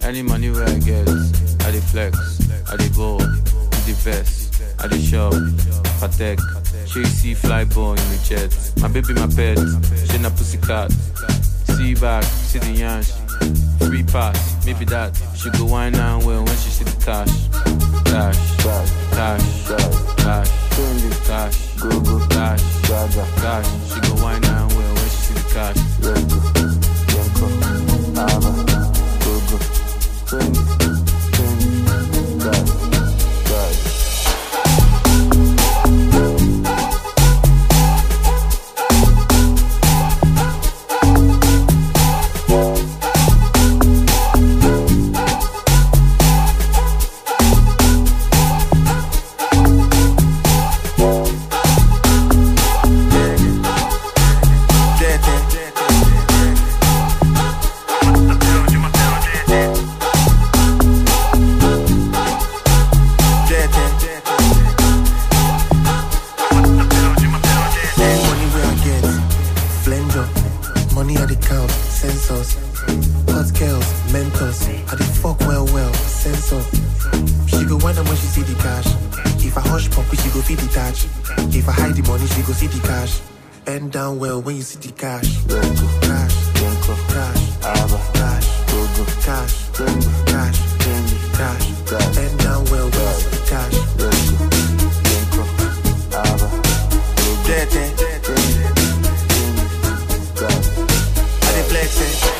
Any money where I get, I dey flex, I dey ball, the vest, I dey shop, Patek. She see fly ball in the jet. My baby, my pet, she na pussycat. See back, see the yansh. Free pass, maybe that. She go wine and well when she see the cash. Cash, cash, cash, cash, go go, cash, cash. She go wine and well when she see the cash. Yanko, Ava, go go, when you see the cash, cash, cash, Ava, cash, go go, cash, cash, cash, bend down well when you see the cash, Ava, I dey flex